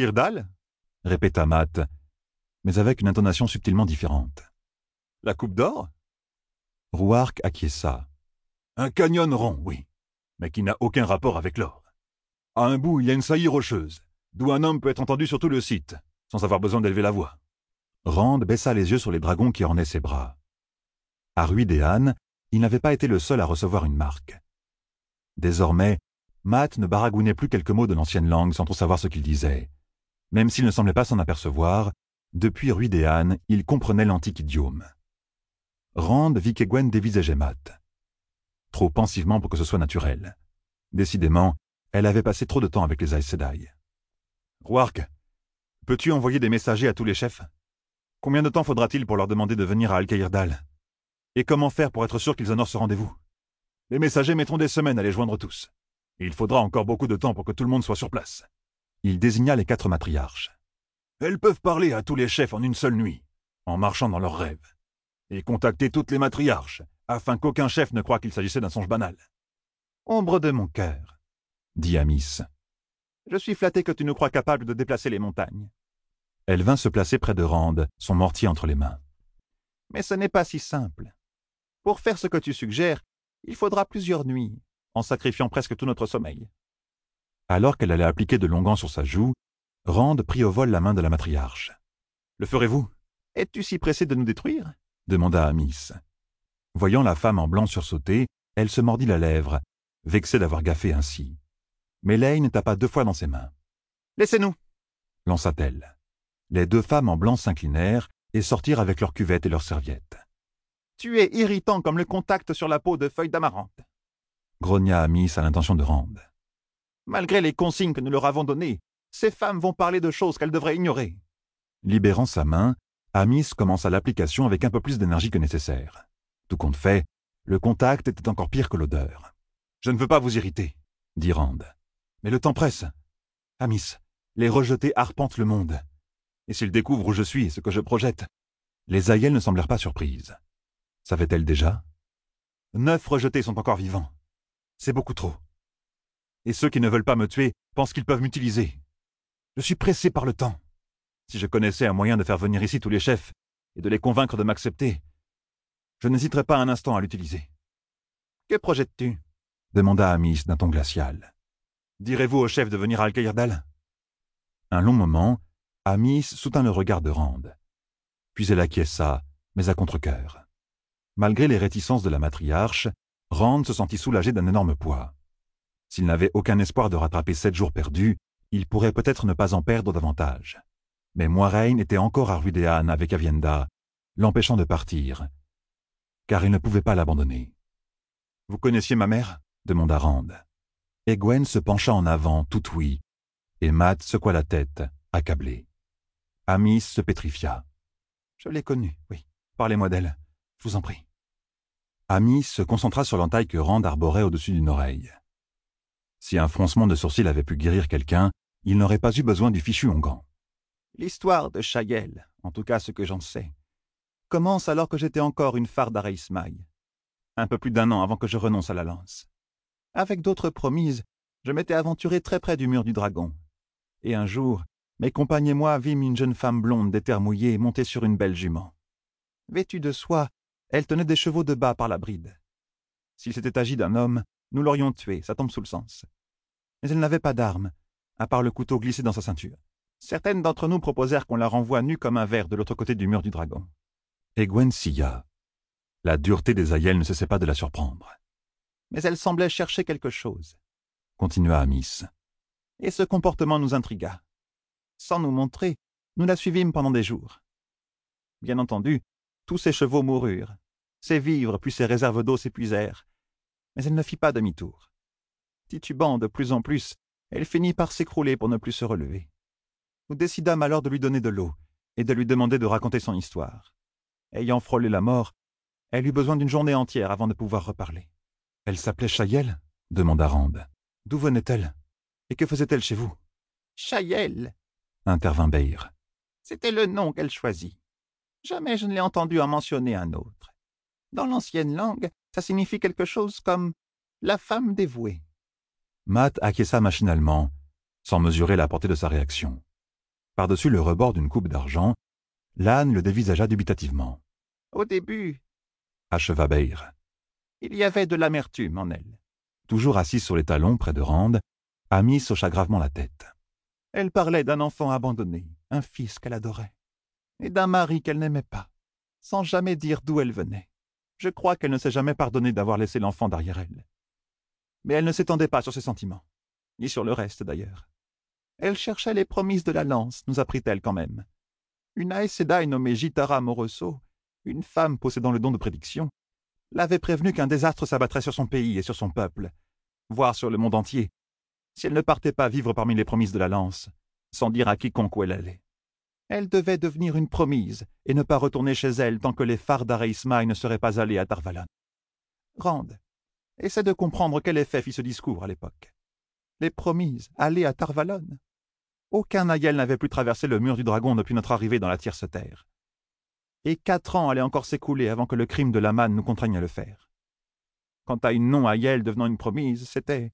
répéta Mat, mais avec une intonation subtilement différente. La coupe d'or? Rouark acquiesça. Un canyon rond, oui, mais qui n'a aucun rapport avec l'or. À un bout, il y a une saillie rocheuse, d'où un homme peut être entendu sur tout le site, sans avoir besoin d'élever la voix. Rand baissa les yeux sur les dragons qui ornaient ses bras. À Ruidéan, il n'avait pas été le seul à recevoir une marque. Désormais, Matt ne baragouinait plus quelques mots de l'ancienne langue sans trop savoir ce qu'il disait. Même s'il ne semblait pas s'en apercevoir, depuis Ruidéan, il comprenait l'antique idiome. Rand vit qu'Egwene dévisageait Matt. Trop pensivement pour que ce soit naturel. Décidément, elle avait passé trop de temps avec les Aes Sedai. Rouark, peux-tu envoyer des messagers à tous les chefs? Combien de temps faudra-t-il pour leur demander de venir à Al-Kairdal? Et comment faire pour être sûr qu'ils honorent ce rendez-vous? Les messagers mettront des semaines à les joindre tous. Et il faudra encore beaucoup de temps pour que tout le monde soit sur place. Il désigna les 4 matriarches. Elles peuvent parler à tous les chefs en une seule nuit, en marchant dans leurs rêves, et contacter toutes les matriarches, afin qu'aucun chef ne croie qu'il s'agissait d'un songe banal. Ombre de mon cœur, dit Amis. je suis flatté que tu nous crois capable de déplacer les montagnes. Elle vint se placer près de Rand, son mortier entre les mains. Mais ce n'est pas si simple. Pour faire ce que tu suggères, il faudra plusieurs nuits, en sacrifiant presque tout notre sommeil. Alors qu'elle allait appliquer de l'onguent sur sa joue, Rand prit au vol la main de la matriarche. « Le ferez-vous? Es-tu si pressé de nous détruire ?» demanda Amis. Voyant la femme en blanc sursauter, elle se mordit la lèvre, vexée d'avoir gaffé ainsi. Mais Lane tapa 2 fois dans ses mains. « Laissez-nous » lança-t-elle. Les 2 femmes en blanc s'inclinèrent et sortirent avec leurs cuvettes et leurs serviettes. « Tu es irritant comme le contact sur la peau de feuilles d'amarante » grogna Amis à l'intention de Rand. « Malgré les consignes que nous leur avons données, ces femmes vont parler de choses qu'elles devraient ignorer. » Libérant sa main, Amis commença l'application avec un peu plus d'énergie que nécessaire. Tout compte fait, le contact était encore pire que l'odeur. « Je ne veux pas vous irriter, » dit Rand. « Mais le temps presse. Amis, les rejetés arpentent le monde. Et s'ils découvrent où je suis et ce que je projette... » Les Aiel ne semblèrent pas surprises. Savait-elle déjà? 9 rejetés sont encore vivants. C'est beaucoup trop. Et ceux qui ne veulent pas me tuer pensent qu'ils peuvent m'utiliser. Je suis pressé par le temps. Si je connaissais un moyen de faire venir ici tous les chefs et de les convaincre de m'accepter, je n'hésiterais pas un instant à l'utiliser. Que projettes-tu? Demanda Amis d'un ton glacial. Direz-vous au chef de venir à Al-Kairdal? Un long moment, Amis soutint le regard de Rand. Puis elle acquiesça, mais à contre-cœur. Malgré les réticences de la matriarche, Rand se sentit soulagé d'un énorme poids. S'il n'avait aucun espoir de rattraper 7 jours perdus, il pourrait peut-être ne pas en perdre davantage. Mais Moiraine était encore à Ruidéan avec Aviendha, l'empêchant de partir, car il ne pouvait pas l'abandonner. « Vous connaissiez ma mère » demanda Rand. Egwene se pencha en avant, tout oui, et Matt secoua la tête, accablé. Amis se pétrifia. « Je l'ai connue, oui. Parlez-moi d'elle, je vous en prie. » Amis se concentra sur l'entaille que Rand arborait au-dessus d'une oreille. Si un froncement de sourcils avait pu guérir quelqu'un, il n'aurait pas eu besoin du fichu onguent. L'histoire de Shael, en tout cas ce que j'en sais, commence alors que j'étais encore une fard d'Areismaï, un peu plus d'1 an avant que je renonce à la lance. Avec d'autres promises, je m'étais aventuré très près du mur du dragon. Et un jour, mes compagnes et moi vîmes une jeune femme blonde des terres mouillées montée sur une belle jument. Vêtue de soie, elle tenait des chevaux de bas par la bride. S'il s'était agi d'un homme, nous l'aurions tuée, ça tombe sous le sens. Mais elle n'avait pas d'arme, à part le couteau glissé dans sa ceinture. Certaines d'entre nous proposèrent qu'on la renvoie nue comme un ver de l'autre côté du mur du dragon. Egwene sia. La dureté des Aiel ne cessait pas de la surprendre. Mais elle semblait chercher quelque chose. Continua Amis. Et ce comportement nous intrigua. Sans nous montrer, nous la suivîmes pendant des jours. Bien entendu, tous ses chevaux moururent. Ses vivres puis ses réserves d'eau s'épuisèrent. Mais elle ne fit pas demi-tour. Titubant de plus en plus, elle finit par s'écrouler pour ne plus se relever. Nous décidâmes alors de lui donner de l'eau et de lui demander de raconter son histoire. Ayant frôlé la mort, elle eut besoin d'une journée entière avant de pouvoir reparler. « Elle s'appelait Shael » demanda Rand. « D'où venait-elle? Et que faisait-elle chez vous ?»« Shael » intervint Beir. « C'était le nom qu'elle choisit. Jamais je ne l'ai entendu en mentionner un autre. Dans l'ancienne langue, ça signifie quelque chose comme « la femme dévouée ». Matt acquiesça machinalement, sans mesurer la portée de sa réaction. Par-dessus le rebord d'une coupe d'argent, l'âne le dévisagea dubitativement. Au début, acheva Beir. il y avait de l'amertume en elle. Toujours assise sur les talons près de Rand, Amis hocha gravement la tête. Elle parlait d'un enfant abandonné, un fils qu'elle adorait, et d'un mari qu'elle n'aimait pas, sans jamais dire d'où elle venait. Je crois qu'elle ne s'est jamais pardonnée d'avoir laissé l'enfant derrière elle. Mais elle ne s'étendait pas sur ses sentiments, ni sur le reste d'ailleurs. Elle cherchait les promises de la lance, nous apprit-elle quand même. Une Aes Sedai nommée Jitara Moroso, une femme possédant le don de prédiction, l'avait prévenue qu'un désastre s'abattrait sur son pays et sur son peuple, voire sur le monde entier, si elle ne partait pas vivre parmi les promises de la lance, sans dire à quiconque où elle allait. Elle devait devenir une promise et ne pas retourner chez elle tant que les phares d'Areismaï ne seraient pas allés à Tar Valon. Rand, essaie de comprendre quel effet fit ce discours à l'époque. Les promises aller à Tar Valon. Aucun Aiel n'avait pu traverser le mur du dragon depuis notre arrivée dans la Tierce Terre. Et 4 ans allaient encore s'écouler avant que le crime de Laman nous contraigne à le faire. Quant à une non-Aiel devenant une promise, c'était,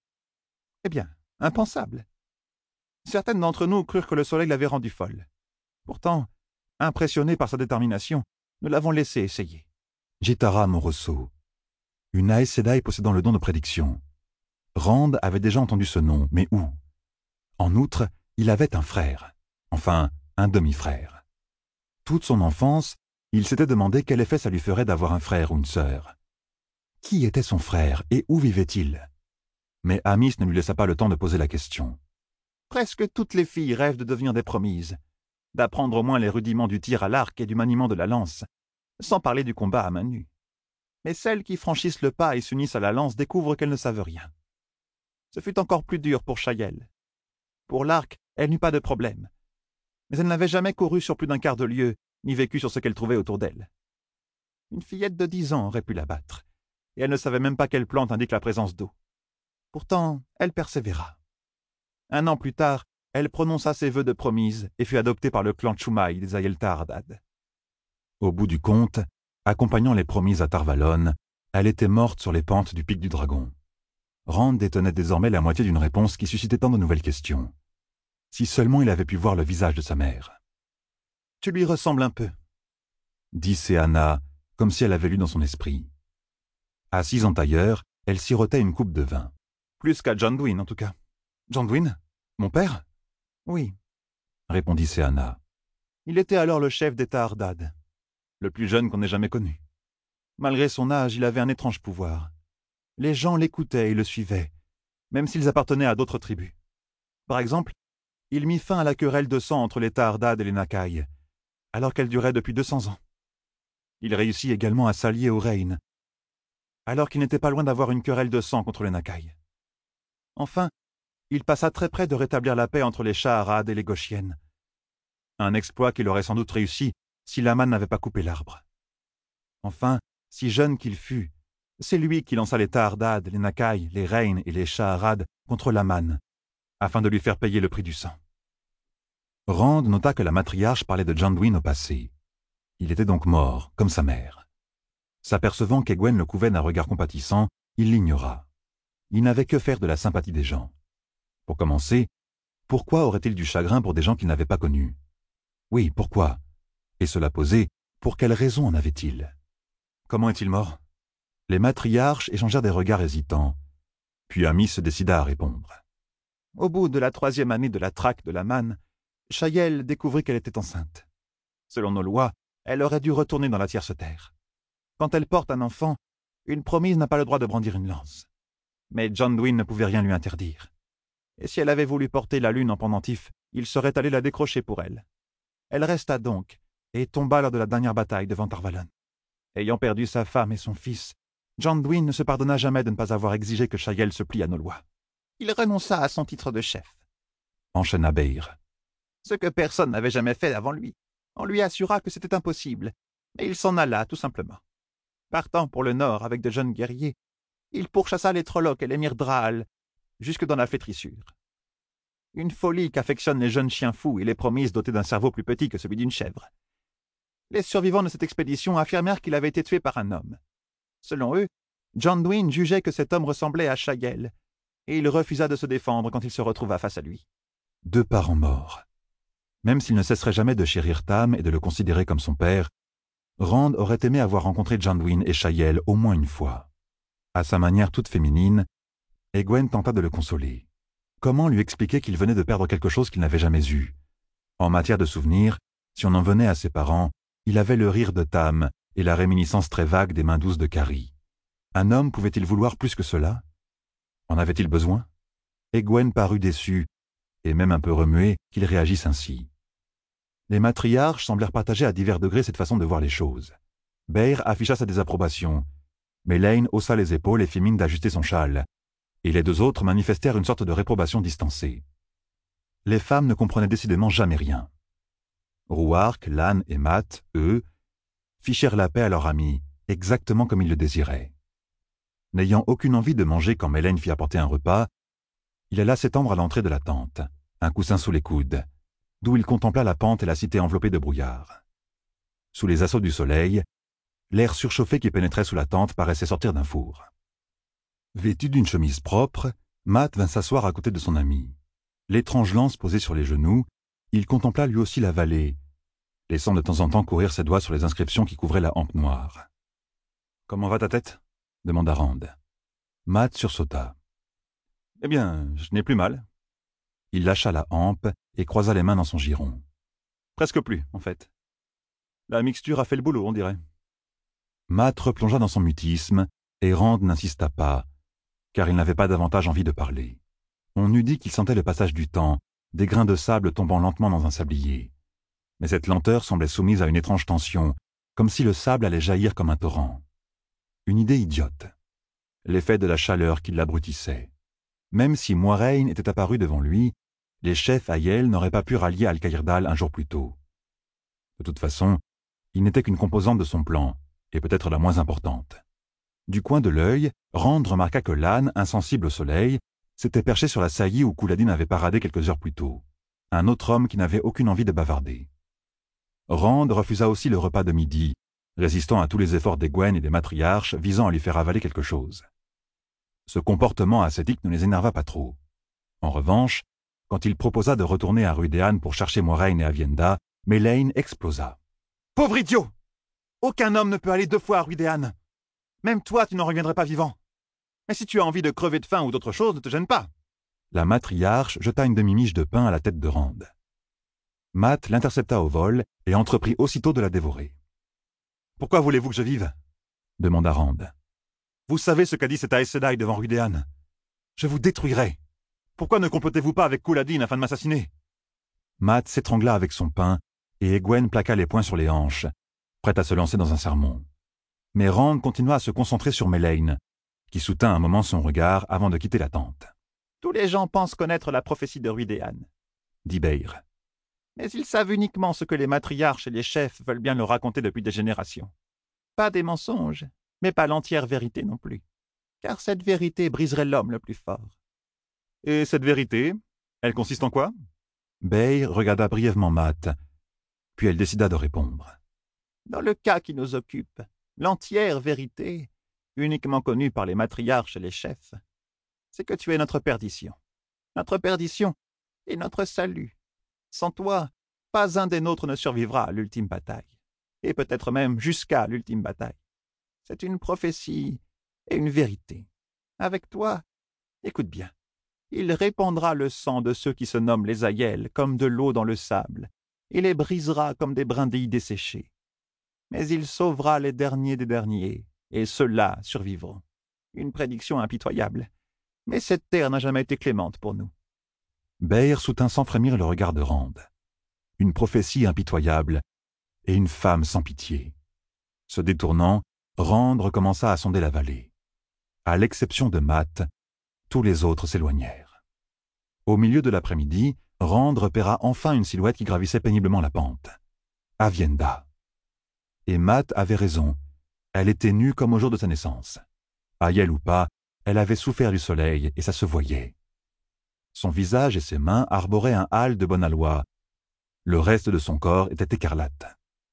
impensable. Certaines d'entre nous crurent que le soleil l'avait rendue folle. Pourtant, impressionnés par sa détermination, nous l'avons laissé essayer. Jitara Moroso, une Aes Sedai possédant le don de prédiction. Rand avait déjà entendu ce nom, mais où? En outre, il avait un frère, enfin un demi-frère. Toute son enfance, il s'était demandé quel effet ça lui ferait d'avoir un frère ou une sœur. Qui était son frère et où vivait-il? Mais Amis ne lui laissa pas le temps de poser la question. Presque toutes les filles rêvent de devenir des promises, d'apprendre au moins les rudiments du tir à l'arc et du maniement de la lance, sans parler du combat à main nue. Mais celles qui franchissent le pas et s'unissent à la lance découvrent qu'elles ne savent rien. Ce fut encore plus dur pour Shael. Pour l'arc, elle n'eut pas de problème. Mais elle n'avait jamais couru sur plus d'un quart de lieue, ni vécu sur ce qu'elle trouvait autour d'elle. Une fillette de 10 ans aurait pu la battre, et elle ne savait même pas quelle plante indique la présence d'eau. Pourtant, elle persévéra. 1 an plus tard, elle prononça ses vœux de promise et fut adoptée par le clan Chumaï des Aiel Tardad. Au bout du compte, accompagnant les promises à Tar Valon, elle était morte sur les pentes du pic du dragon. Rand détenait désormais la moitié d'une réponse qui suscitait tant de nouvelles questions. Si seulement il avait pu voir le visage de sa mère. « Tu lui ressembles un peu, » dit Seana, comme si elle avait lu dans son esprit. Assise en tailleur, elle sirotait une coupe de vin. « Plus qu'à Janduin, en tout cas. »« Janduin? Mon père ?»« Oui, » répondit Seana. « Il était alors le chef des Tardad, le plus jeune qu'on ait jamais connu. Malgré son âge, il avait un étrange pouvoir. Les gens l'écoutaient et le suivaient, même s'ils appartenaient à d'autres tribus. Par exemple, il mit fin à la querelle de sang entre les Tardad et les Nakai, alors qu'elle durait depuis 200 ans. Il réussit également à s'allier au Reyn, alors qu'il n'était pas loin d'avoir une querelle de sang contre les Nakai. Enfin, il passa très près de rétablir la paix entre les Shaharad et les Goshiennes. Un exploit qu'il aurait sans doute réussi si Laman n'avait pas coupé l'arbre. Enfin, si jeune qu'il fût, c'est lui qui lança les Tardad, les Nakai, les Reyn et les Shaharad contre Laman, afin de lui faire payer le prix du sang. Rand nota que la matriarche parlait de Janduin au passé. Il était donc mort, comme sa mère. S'apercevant qu'Egwene le couvait d'un regard compatissant, il l'ignora. Il n'avait que faire de la sympathie des gens. Pour commencer, pourquoi aurait-il du chagrin pour des gens qu'il n'avait pas connus? Oui, pourquoi? Et cela posé, pour quelle raison en avait-il? Comment est-il mort? Les matriarches échangèrent des regards hésitants. Puis Amis se décida à répondre. Au bout de la 3e année de la traque de Laman, Shael découvrit qu'elle était enceinte. Selon nos lois, elle aurait dû retourner dans la Tierce Terre. Quand elle porte un enfant, une promise n'a pas le droit de brandir une lance. Mais Janduin ne pouvait rien lui interdire. Et si elle avait voulu porter la lune en pendentif, il serait allé la décrocher pour elle. Elle resta donc, et tomba lors de la dernière bataille devant Tar Valon. Ayant perdu sa femme et son fils, Janduin ne se pardonna jamais de ne pas avoir exigé que Shael se plie à nos lois. Il renonça à son titre de chef, enchaîna Beir. Ce que personne n'avait jamais fait avant lui. On lui assura que c'était impossible, mais il s'en alla tout simplement. Partant pour le nord avec de jeunes guerriers, il pourchassa les Trollocs et les Myrddraal jusque dans la flétrissure. Une folie qu'affectionnent les jeunes chiens fous et les promises dotés d'un cerveau plus petit que celui d'une chèvre. Les survivants de cette expédition affirmèrent qu'il avait été tué par un homme. Selon eux, Janduin jugeait que cet homme ressemblait à Shael, et il refusa de se défendre quand il se retrouva face à lui. 2 parents morts. Même s'il ne cesserait jamais de chérir Tam et de le considérer comme son père, Rand aurait aimé avoir rencontré Janduin et Shael au moins une fois. À sa manière toute féminine, Egwene tenta de le consoler. Comment lui expliquer qu'il venait de perdre quelque chose qu'il n'avait jamais eu? En matière de souvenirs, si on en venait à ses parents, il avait le rire de Tam et la réminiscence très vague des mains douces de Carrie. Un homme pouvait-il vouloir plus que cela? En avait-il besoin? Egwene parut déçue, et même un peu remuée, qu'il réagisse ainsi. Les matriarches semblèrent partager à divers degrés cette façon de voir les choses. Beir afficha sa désapprobation, mais Lane haussa les épaules et fit mine d'ajuster son châle, et les deux autres manifestèrent une sorte de réprobation distancée. Les femmes ne comprenaient décidément jamais rien. Rhuarc, Lan et Mat, eux, fichèrent la paix à leur ami, exactement comme ils le désiraient. N'ayant aucune envie de manger quand Melaine fit apporter un repas, il alla s'étendre à l'entrée de la tente, un coussin sous les coudes, d'où il contempla la pente et la cité enveloppée de brouillard. Sous les assauts du soleil, l'air surchauffé qui pénétrait sous la tente paraissait sortir d'un four. Vêtu d'une chemise propre, Mat vint s'asseoir à côté de son ami. L'étrange lance posée sur les genoux, il contempla lui aussi la vallée, laissant de temps en temps courir ses doigts sur les inscriptions qui couvraient la hampe noire. « Comment va ta tête » demanda Rand. Mat sursauta. « Eh bien, je n'ai plus mal. » Il lâcha la hampe et croisa les mains dans son giron. « Presque plus, en fait. La mixture a fait le boulot, on dirait. » Mat replongea dans son mutisme, et Rand n'insista pas, car il n'avait pas davantage envie de parler. On eût dit qu'il sentait le passage du temps, des grains de sable tombant lentement dans un sablier. Mais cette lenteur semblait soumise à une étrange tension, comme si le sable allait jaillir comme un torrent. Une idée idiote. L'effet de la chaleur qui l'abrutissait. Même si Moiraine était apparu devant lui, les chefs Aiel n'auraient pas pu rallier Al-Kairdal un jour plus tôt. De toute façon, il n'était qu'une composante de son plan, et peut-être la moins importante. Du coin de l'œil, Rand remarqua que Lan, insensible au soleil, s'était perché sur la saillie où Couladin avait paradé quelques heures plus tôt. Un autre homme qui n'avait aucune envie de bavarder. Rand refusa aussi le repas de midi, résistant à tous les efforts d'Egwene et des matriarches visant à lui faire avaler quelque chose. Ce comportement ascétique ne les énerva pas trop. En revanche, quand il proposa de retourner à Rhuidean pour chercher Moiraine et Aviendha, Melaine explosa. « Pauvre idiot! Aucun homme ne peut aller 2 fois à Rhuidean. Même toi, tu n'en reviendrais pas vivant. Mais si tu as envie de crever de faim ou d'autre chose, ne te gêne pas. » La matriarche jeta une demi-miche de pain à la tête de Rand. Mat l'intercepta au vol et entreprit aussitôt de la dévorer. « Pourquoi voulez-vous que je vive » demanda Rand. « Vous savez ce qu'a dit cet Aes Sedai devant Rhuidean. Je vous détruirai. Pourquoi ne complotez-vous pas avec Couladin afin de m'assassiner » Mat s'étrangla avec son pain et Egwene plaqua les poings sur les hanches, prête à se lancer dans un sermon. Mais Rand continua à se concentrer sur Melaine, qui soutint un moment son regard avant de quitter la tente. « Tous les gens pensent connaître la prophétie de Rhuidean, » dit Beir. « Mais ils savent uniquement ce que les matriarches et les chefs veulent bien leur raconter depuis des générations. Pas des mensonges, mais pas l'entière vérité non plus, car cette vérité briserait l'homme le plus fort. » « Et cette vérité, elle consiste en quoi » Beir regarda brièvement Mat, puis elle décida de répondre. « Dans le cas qui nous occupe, l'entière vérité, uniquement connue par les matriarches et les chefs, c'est que tu es notre perdition. Notre perdition et notre salut. Sans toi, pas un des nôtres ne survivra à l'ultime bataille, et peut-être même jusqu'à l'ultime bataille. C'est une prophétie et une vérité. Avec toi, écoute bien, il répandra le sang de ceux qui se nomment les Aiel comme de l'eau dans le sable, et les brisera comme des brindilles desséchées. Mais il sauvera les derniers des derniers, et ceux-là survivront. Une prédiction impitoyable, mais cette terre n'a jamais été clémente pour nous. » Beir soutint sans frémir le regard de Rand. Une prophétie impitoyable, et une femme sans pitié. Se détournant, Rand recommença à sonder la vallée. À l'exception de Mat, tous les autres s'éloignèrent. Au milieu de l'après-midi, Rand repéra enfin une silhouette qui gravissait péniblement la pente. Aviendha. Et Mat avait raison. Elle était nue comme au jour de sa naissance. Aiel ou pas, elle avait souffert du soleil et ça se voyait. Son visage et ses mains arboraient un hâle de bonne aloi. Le reste de son corps était écarlate.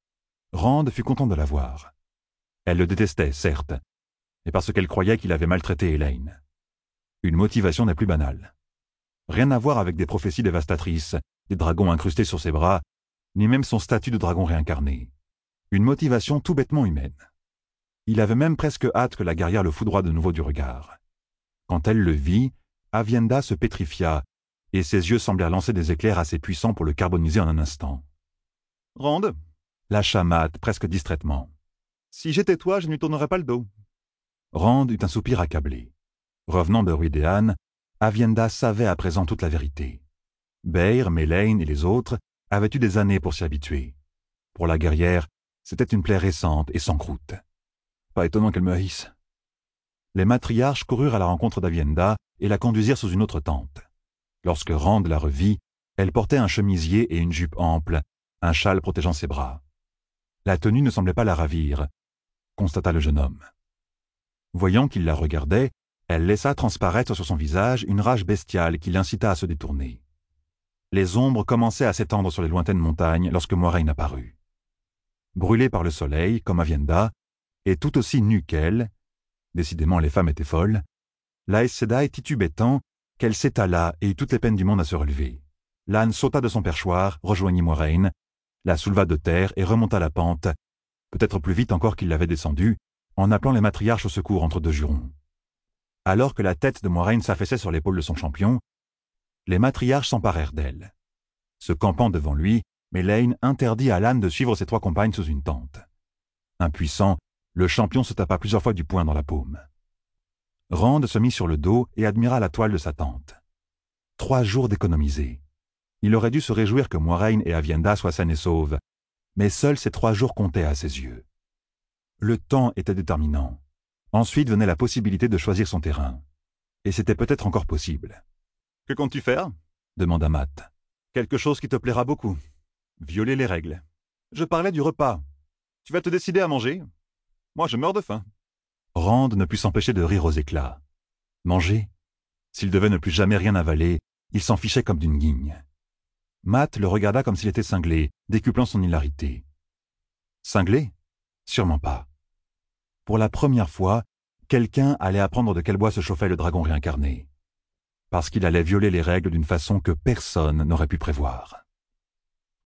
Rand fut content de la voir. Elle le détestait, certes, et parce qu'elle croyait qu'il avait maltraité Elaine. Une motivation n'est plus banale. Rien à voir avec des prophéties dévastatrices, des dragons incrustés sur ses bras, ni même son statut de dragon réincarné. Une motivation tout bêtement humaine. Il avait même presque hâte que la guerrière le foudroie de nouveau du regard. Quand elle le vit, Aviendha se pétrifia, et ses yeux semblèrent lancer des éclairs assez puissants pour le carboniser en un instant. « Rand » lâcha Matt presque distraitement. « Si j'étais toi, je ne lui tournerais pas le dos. » Rand eut un soupir accablé. Revenant de Rhuidean, Aviendha savait à présent toute la vérité. Beyr, Melaine et les autres avaient eu des années pour s'y habituer. Pour la guerrière, c'était une plaie récente et sans croûte. Pas étonnant qu'elle me haïsse. Les matriarches coururent à la rencontre d'Aviendha et la conduisirent sous une autre tente. Lorsque Rand la revit, elle portait un chemisier et une jupe ample, un châle protégeant ses bras. La tenue ne semblait pas la ravir, constata le jeune homme. Voyant qu'il la regardait, elle laissa transparaître sur son visage une rage bestiale qui l'incita à se détourner. Les ombres commençaient à s'étendre sur les lointaines montagnes lorsque Moiraine apparut. Brûlée par le soleil, comme Aviendha, et tout aussi nue qu'elle, décidément les femmes étaient folles, la Aes Sedai titubait tant qu'elle s'étala et eut toutes les peines du monde à se relever. L'âne sauta de son perchoir, rejoignit Moiraine, la souleva de terre et remonta la pente, peut-être plus vite encore qu'il l'avait descendue, en appelant les matriarches au secours entre deux jurons. Alors que la tête de Moiraine s'affaissait sur l'épaule de son champion, les matriarches s'emparèrent d'elle. Se campant devant lui, Melaine interdit à l'âne de suivre ses trois compagnes sous une tente. Impuissant, le champion se tapa plusieurs fois du poing dans la paume. Rand se mit sur le dos et admira la toile de sa tente. 3 jours d'économiser. Il aurait dû se réjouir que Moiraine et Aviendha soient saines et sauves, mais seuls ces 3 jours comptaient à ses yeux. Le temps était déterminant. Ensuite venait la possibilité de choisir son terrain. Et c'était peut-être encore possible. « Que comptes-tu faire » demanda Matt. « Quelque chose qui te plaira beaucoup. Violer les règles. Je parlais du repas. Tu vas te décider à manger ? Moi, je meurs de faim. » Rand ne put s'empêcher de rire aux éclats. Manger ? S'il devait ne plus jamais rien avaler, il s'en fichait comme d'une guigne. Matt le regarda comme s'il était cinglé, décuplant son hilarité. Cinglé ? Sûrement pas. Pour la première fois, quelqu'un allait apprendre de quel bois se chauffait le dragon réincarné. Parce qu'il allait violer les règles d'une façon que personne n'aurait pu prévoir.